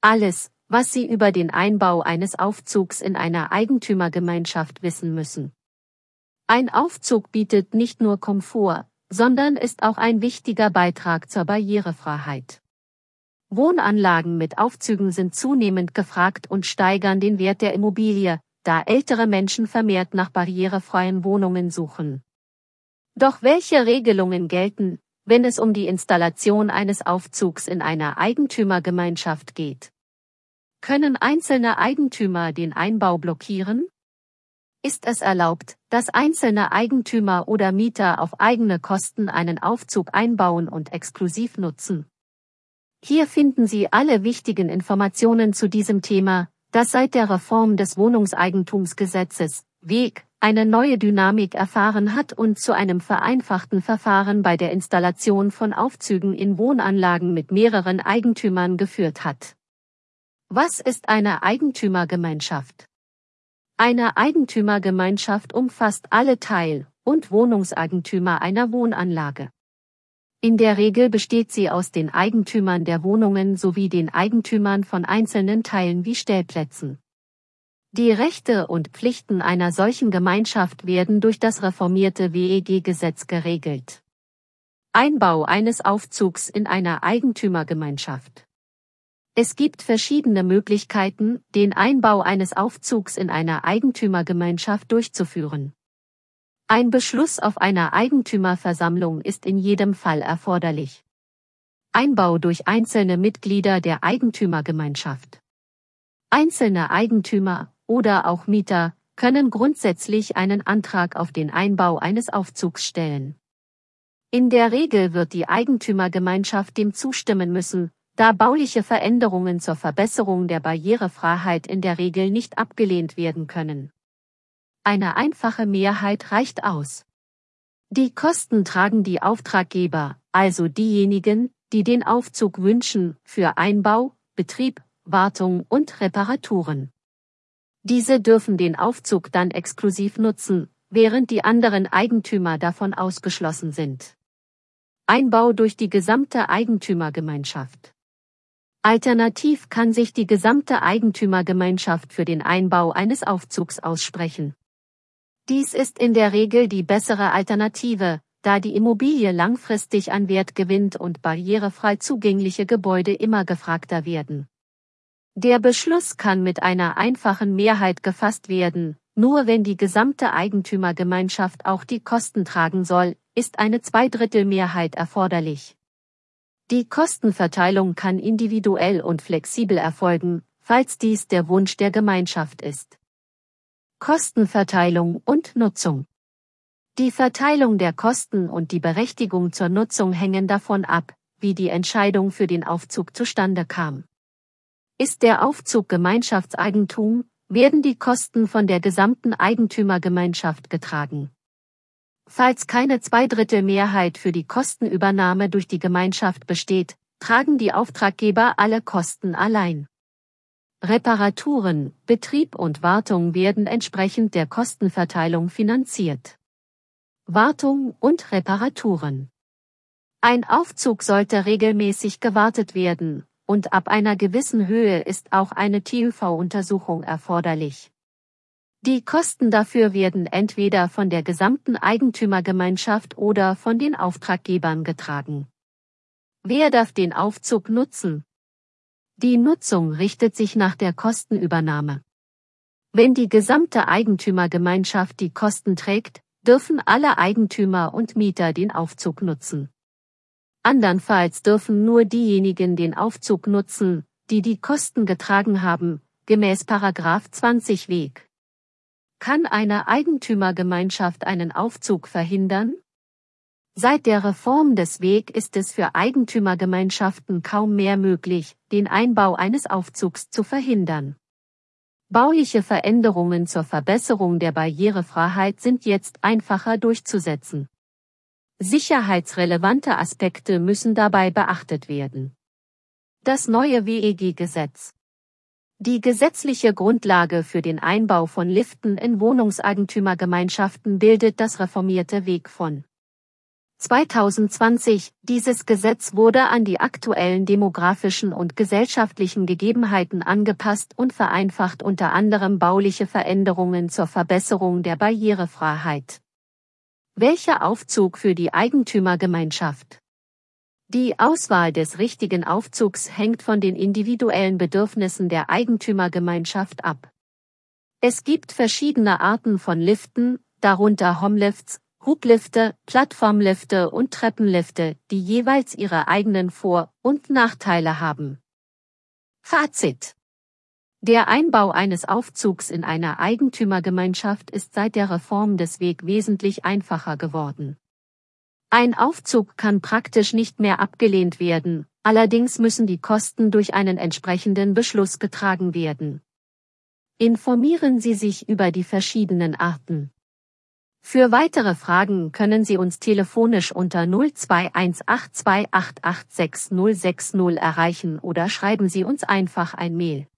Alles, was Sie über den Einbau eines Aufzugs in einer Eigentümergemeinschaft wissen müssen. Ein Aufzug bietet nicht nur Komfort, sondern ist auch ein wichtiger Beitrag zur Barrierefreiheit. Wohnanlagen mit Aufzügen sind zunehmend gefragt und steigern den Wert der Immobilie, da ältere Menschen vermehrt nach barrierefreien Wohnungen suchen. Doch welche Regelungen gelten, wenn es um die Installation eines Aufzugs in einer Eigentümergemeinschaft geht? Können einzelne Eigentümer den Einbau blockieren? Ist es erlaubt, dass einzelne Eigentümer oder Mieter auf eigene Kosten einen Aufzug einbauen und exklusiv nutzen? Hier finden Sie alle wichtigen Informationen zu diesem Thema, das seit der Reform des Wohnungseigentumsgesetzes (WEG) eine neue Dynamik erfahren hat und zu einem vereinfachten Verfahren bei der Installation von Aufzügen in Wohnanlagen mit mehreren Eigentümern geführt hat. Was ist eine Eigentümergemeinschaft? Eine Eigentümergemeinschaft umfasst alle Teil- und Wohnungseigentümer einer Wohnanlage. In der Regel besteht sie aus den Eigentümern der Wohnungen sowie den Eigentümern von einzelnen Teilen wie Stellplätzen. Die Rechte und Pflichten einer solchen Gemeinschaft werden durch das reformierte WEG-Gesetz geregelt. Einbau eines Aufzugs in einer Eigentümergemeinschaft. Es gibt verschiedene Möglichkeiten, den Einbau eines Aufzugs in einer Eigentümergemeinschaft durchzuführen. Ein Beschluss auf einer Eigentümerversammlung ist in jedem Fall erforderlich. Einbau durch einzelne Mitglieder der Eigentümergemeinschaft. Einzelne Eigentümer oder auch Mieter können grundsätzlich einen Antrag auf den Einbau eines Aufzugs stellen. In der Regel wird die Eigentümergemeinschaft dem zustimmen müssen, da bauliche Veränderungen zur Verbesserung der Barrierefreiheit in der Regel nicht abgelehnt werden können. Eine einfache Mehrheit reicht aus. Die Kosten tragen die Auftraggeber, also diejenigen, die den Aufzug wünschen, für Einbau, Betrieb, Wartung und Reparaturen. Diese dürfen den Aufzug dann exklusiv nutzen, während die anderen Eigentümer davon ausgeschlossen sind. Einbau durch die gesamte Eigentümergemeinschaft. Alternativ kann sich die gesamte Eigentümergemeinschaft für den Einbau eines Aufzugs aussprechen. Dies ist in der Regel die bessere Alternative, da die Immobilie langfristig an Wert gewinnt und barrierefrei zugängliche Gebäude immer gefragter werden. Der Beschluss kann mit einer einfachen Mehrheit gefasst werden, nur wenn die gesamte Eigentümergemeinschaft auch die Kosten tragen soll, ist eine Zweidrittelmehrheit erforderlich. Die Kostenverteilung kann individuell und flexibel erfolgen, falls dies der Wunsch der Gemeinschaft ist. Kostenverteilung und Nutzung. Die Verteilung der Kosten und die Berechtigung zur Nutzung hängen davon ab, wie die Entscheidung für den Aufzug zustande kam. Ist der Aufzug Gemeinschaftseigentum, werden die Kosten von der gesamten Eigentümergemeinschaft getragen. Falls keine Zweidrittelmehrheit für die Kostenübernahme durch die Gemeinschaft besteht, tragen die Auftraggeber alle Kosten allein. Reparaturen, Betrieb und Wartung werden entsprechend der Kostenverteilung finanziert. Wartung und Reparaturen. Ein Aufzug sollte regelmäßig gewartet werden, und ab einer gewissen Höhe ist auch eine TÜV-Untersuchung erforderlich. Die Kosten dafür werden entweder von der gesamten Eigentümergemeinschaft oder von den Auftraggebern getragen. Wer darf den Aufzug nutzen? Die Nutzung richtet sich nach der Kostenübernahme. Wenn die gesamte Eigentümergemeinschaft die Kosten trägt, dürfen alle Eigentümer und Mieter den Aufzug nutzen. Andernfalls dürfen nur diejenigen den Aufzug nutzen, die die Kosten getragen haben, gemäß § 20 WEG. Kann eine Eigentümergemeinschaft einen Aufzug verhindern? Seit der Reform des WEG ist es für Eigentümergemeinschaften kaum mehr möglich, den Einbau eines Aufzugs zu verhindern. Bauliche Veränderungen zur Verbesserung der Barrierefreiheit sind jetzt einfacher durchzusetzen. Sicherheitsrelevante Aspekte müssen dabei beachtet werden. Das neue WEG-Gesetz. Die gesetzliche Grundlage für den Einbau von Liften in Wohnungseigentümergemeinschaften bildet das reformierte WEG von 2020, dieses Gesetz wurde an die aktuellen demografischen und gesellschaftlichen Gegebenheiten angepasst und vereinfacht unter anderem bauliche Veränderungen zur Verbesserung der Barrierefreiheit. Welcher Aufzug für die Eigentümergemeinschaft? Die Auswahl des richtigen Aufzugs hängt von den individuellen Bedürfnissen der Eigentümergemeinschaft ab. Es gibt verschiedene Arten von Liften, darunter Homelifts, Hublifte, Plattformlifte und Treppenlifte, die jeweils ihre eigenen Vor- und Nachteile haben. Fazit: Der Einbau eines Aufzugs in einer Eigentümergemeinschaft ist seit der Reform des WEG wesentlich einfacher geworden. Ein Aufzug kann praktisch nicht mehr abgelehnt werden, allerdings müssen die Kosten durch einen entsprechenden Beschluss getragen werden. Informieren Sie sich über die verschiedenen Arten. Für weitere Fragen können Sie uns telefonisch unter 021828866060 erreichen oder schreiben Sie uns einfach ein Mail.